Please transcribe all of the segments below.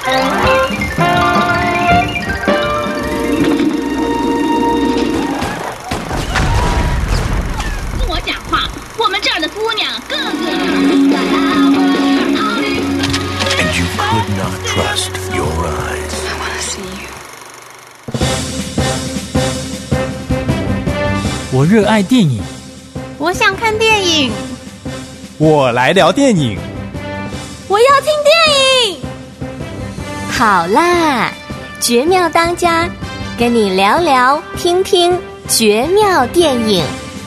跟我讲话，我们这儿的姑娘个个。 And you could not trust your eyes. I want to see you. 我热爱电影， 我想看电影， 我来聊电影， 我要听电影。 好啦，绝妙当家，跟你聊聊听听绝妙电影。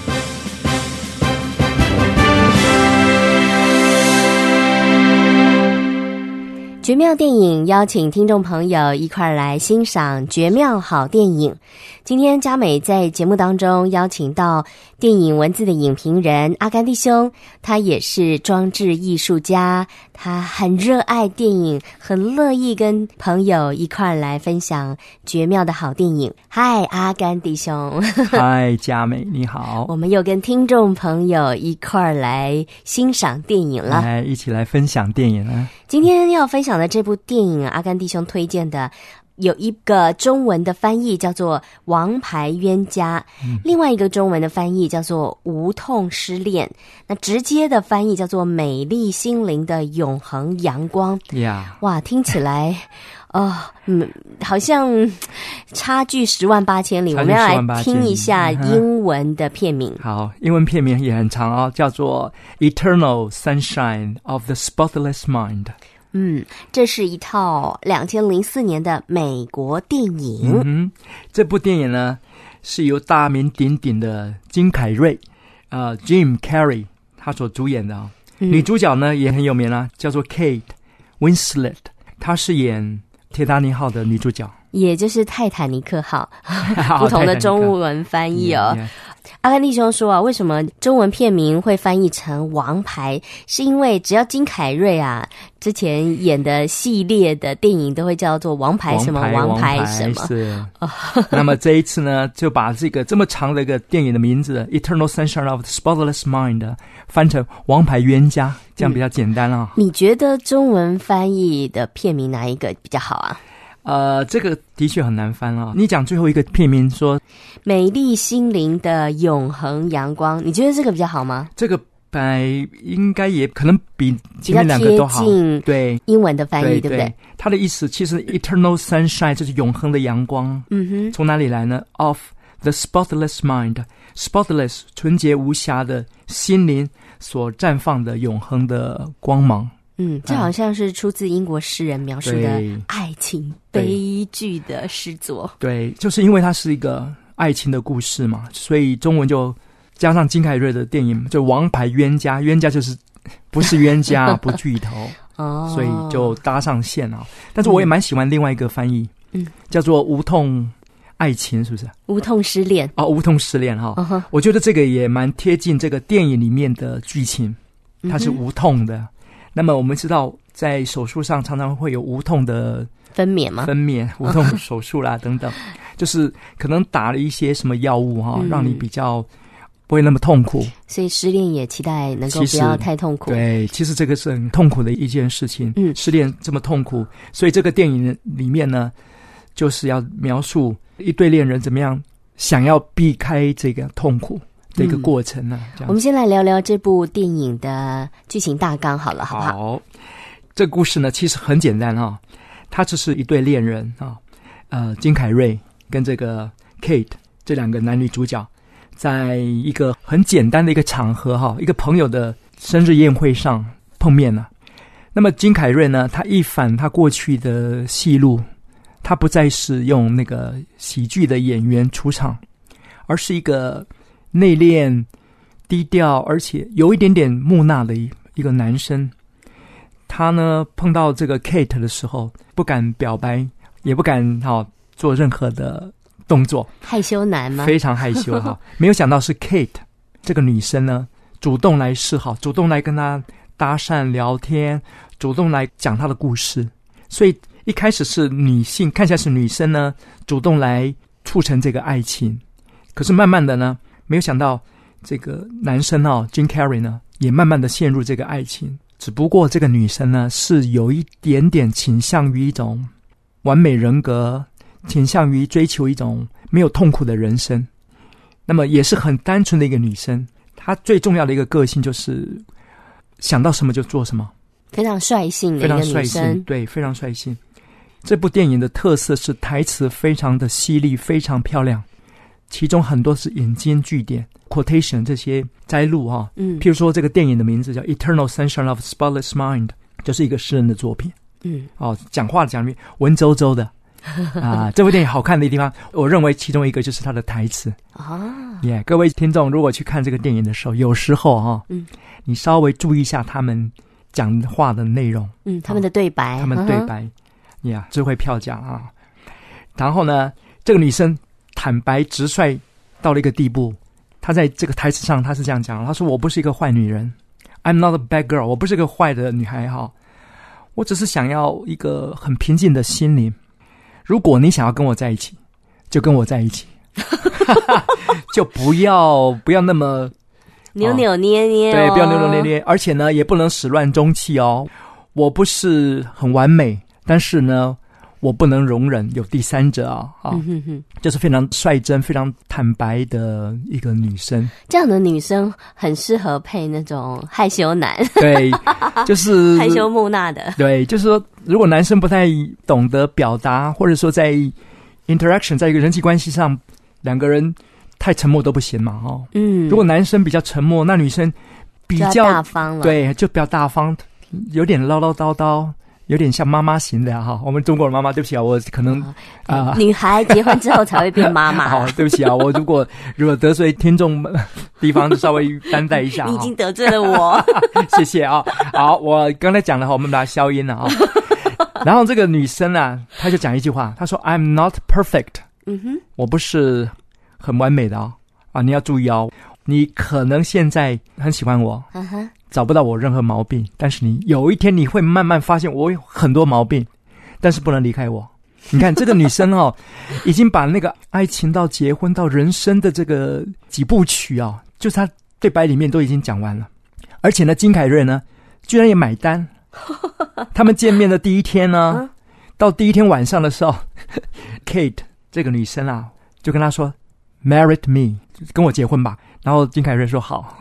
绝妙电影邀请听众朋友一块来欣赏绝妙好电影。今天嘉美在节目当中邀请到电影文字的影评人阿甘弟兄，他也是装置艺术家，他很热爱电影，很乐意跟朋友一块来分享绝妙的好电影。嗨，阿甘弟兄。 嗨，嘉美你好。 我们又跟听众朋友一块来欣赏电影了， 来一起来分享电影啊。 今天要分享的这部电影阿甘弟兄推荐的有一个中文的翻译叫做《王牌冤家》，另外一个中文的翻译叫做《无痛失恋》，那直接的翻译叫做《美丽心灵的永恒阳光》。哇，听起来好像差距10万8千里。我们要来听一下英文的片名。 好，英文片名也很长哦，叫做 Eternal Sunshine of the Spotless Mind。 这是一套2004年的美国电影。 这部电影呢是由大名鼎鼎的金凯瑞Jim Carrey 他所主演的哦。女主角呢也很有名啊，叫做 Kate Winslet， 她是演铁达尼号的女主角， 也就是泰坦尼克号不同的中文翻译哦。阿甘弟兄说啊，为什么中文片名会翻译成王牌，是因为只要金凯瑞啊之前演的系列的电影都会叫做王牌什么王牌什么。 是那么这一次呢就把这个这么长的一个电影的名字 Eternal Sunshine of the Spotless Mind 翻成王牌冤家，这样比较简单啊。 你觉得中文翻译的片名哪一个比较好啊？ 这个的确很难翻啊。你讲最后一个片名说美丽心灵的永恒阳光，你觉得这个比较好吗？ 这个本来应该也可能比前面两个都好， 比较贴近对英文的翻译， 对不对？ 它的意思其实 Eternal Sunshine 就是永恒的阳光。从哪里来呢？ Of the Spotless Mind， Spotless 纯洁无瑕的心灵所绽放的永恒的光芒。 这好像是出自英国诗人描述的爱情悲剧的诗作。对， 就是因为它是一个爱情的故事嘛，所以中文就加上金凯瑞的电影就王牌冤家，冤家就是不是冤家不聚头所以就搭上线啊。但是我也蛮喜欢另外一个翻译叫做无痛爱情，是不是无痛失恋无痛失恋我觉得这个也蛮贴近这个电影里面的剧情，它是无痛的。那么我们知道在手术上常常会有无痛的分娩吗？ 分娩无痛手术啦等等就是可能打了一些什么药物让你比较不会那么痛苦， 所以失恋也期待能够不要太痛苦。 对，其实这个是很痛苦的一件事情失恋这么痛苦，所以这个电影里面呢就是要描述一对恋人怎么样想要避开这个痛苦的一个过程呢。 我们先来聊聊这部电影的剧情大纲好了，好不好？ 好，这个故事呢其实很简单它只是一对恋人金凯瑞跟这个 Kate 这两个男女主角在一个很简单的一个场合一个朋友的生日宴会上碰面了。那么金凯瑞呢，他一反他过去的戏路，他不再是用那个喜剧的演员出场，而是一个内敛低调而且有一点点木讷的一个男生。他呢碰到这个 Kate 的时候不敢表白，也不敢做任何的动作， 害羞男吗？ 非常害羞没有想到是 Kate 这个女生呢主动来示好，主动来跟他搭讪聊天，主动来讲她的故事。所以一开始是女性，看起来是女生呢主动来促成这个爱情，可是慢慢的呢没有想到这个男生Jim Carrey 呢也慢慢的陷入这个爱情， 只不过这个女生呢是有一点点倾向于一种完美人格，倾向于追求一种没有痛苦的人生。那么也是很单纯的一个女生，她最重要的一个个性就是想到什么就做什么， 非常率性的一个女生， 非常率性，对，非常率性。这部电影的特色是台词非常的犀利，非常漂亮，其中很多是引经据典 quotation 这些摘录啊。譬如说这个电影的名字叫 Eternal Sunshine of Spotless Mind， 就是一个诗人的作品。讲话讲里面文绉绉的这部电影好看的地方，我认为其中一个就是它的台词各位听众如果去看这个电影的时候，有时候你稍微注意一下他们讲话的内容， 他们的对白， 他们对白智慧票价然后呢，这个女生坦白直率到了一个地步，她在这个台词上她是这样讲，她说我不是一个坏女人， I'm not a bad girl， 我不是个坏的女孩我只是想要一个很平静的心灵，如果你想要跟我在一起就跟我在一起就不要那么扭扭捏捏对，不要扭扭捏捏，而且呢也不能始乱终弃我不是很完美，但是呢我不能容忍有第三者就是非常率真非常坦白的一个女生。 这样的女生很适合配那种害羞男， 对，就是害羞木讷的，对， 就是说如果男生不太懂得表达，或者说在 interaction 在一个人际关系上两个人太沉默都不行嘛如果男生比较沉默，那女生比较大方了， 对，就比较大方，有点唠唠叨叨，有点像妈妈型的我们中国的妈妈，对不起我可能女孩结婚之后才会变妈妈好，对不起我如果得罪听众地方就稍微担待一下你已经得罪了我谢谢好，我刚才讲了我们把它消音了然后这个女生她就讲一句话，她说 I'm not perfect，我不是很完美的你要注意你可能现在很喜欢我找不到我任何毛病，但是你有一天你会慢慢发现我有很多毛病，但是不能离开我。你看这个女生已经把那个爱情到结婚到人生的这个几部曲就是她对白里面都已经讲完了，而且呢金凯瑞呢居然也买单他们见面的第一天呢到第一天晚上的时候Kate 这个女生就跟他说 Marry me， 跟我结婚吧，然后金凯瑞说好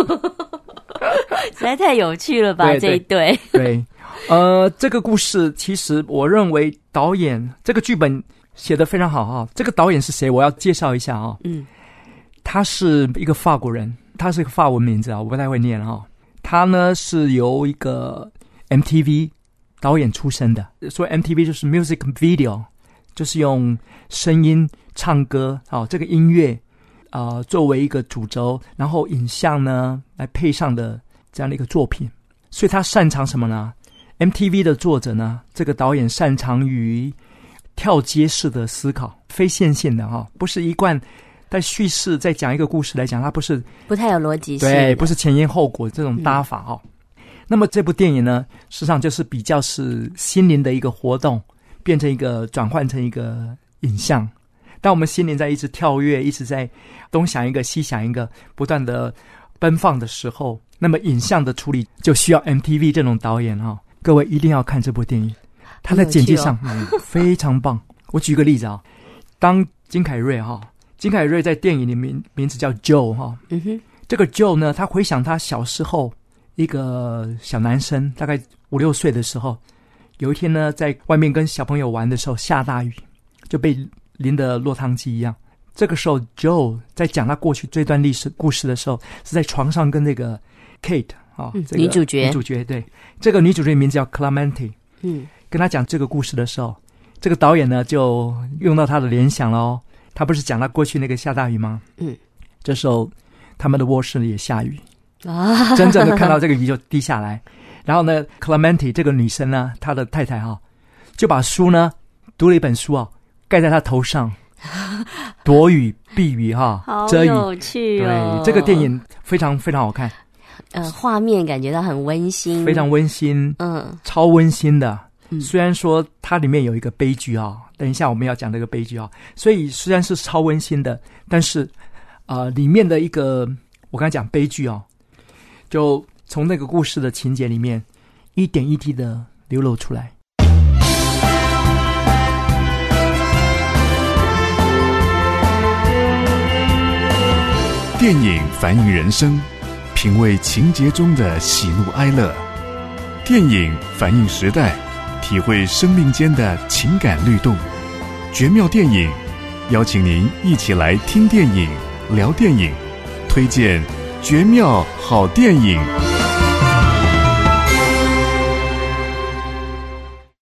实在太有趣了吧， 对这一对对这个故事其实我认为导演这个剧本写得非常好这个导演是谁我要介绍一下他是一个法国人，他是一个法文名字我不太会念他呢是由一个 MTV 导演出身的，所以 MTV 就是 music video， 就是用声音唱歌这个音乐作为一个主轴，然后影像呢来配上的这样的一个作品。所以他擅长什么呢？ MTV 的作者呢，这个导演擅长于跳接式的思考，非线性的不是一贯在叙事在讲一个故事来讲，它不太有逻辑性，对，不是前因后果这种搭法那么这部电影呢事实上就是比较是心灵的一个活动，变成一个转换成一个影像。当我们心灵在一直跳跃，一直在东想一个西想一个不断的奔放的时候，那么影像的处理就需要 MTV 这种导演各位一定要看这部电影，他在剪辑上非常棒我举个例子当金凯瑞在电影里名字叫 Joe 这个 Joe 呢，他回想他小时候一个小男生大概5、6岁的时候，有一天呢在外面跟小朋友玩的时候下大雨，就被淋得落汤鸡一样。这个时候 Joe 在讲他过去这段历史故事的时候，是在床上跟那个 Kate这个女主角对，这个女主角名字叫 Clemente 跟他讲这个故事的时候，这个导演呢就用到他的联想了他不是讲他过去那个下大雨吗这时候他们的卧室里也下雨真正的看到这个雨就滴下来然后呢 Clemente 这个女生呢，她的太太就把书呢读了一本书盖在她头上躲雨避雨遮雨，好有趣对，这个电影非常非常好看画面感觉到很温馨， 非常温馨超温馨的虽然说它里面有一个悲剧等一下我们要讲这个悲剧所以虽然是超温馨的，但是里面的一个我刚才讲悲剧就从那个故事的情节里面一点一滴的流露出来。 电影反映人生，品味情节中的喜怒哀乐；电影反映时代，体会生命间的情感律动。绝妙电影，邀请您一起来听电影、聊电影，推荐绝妙好电影。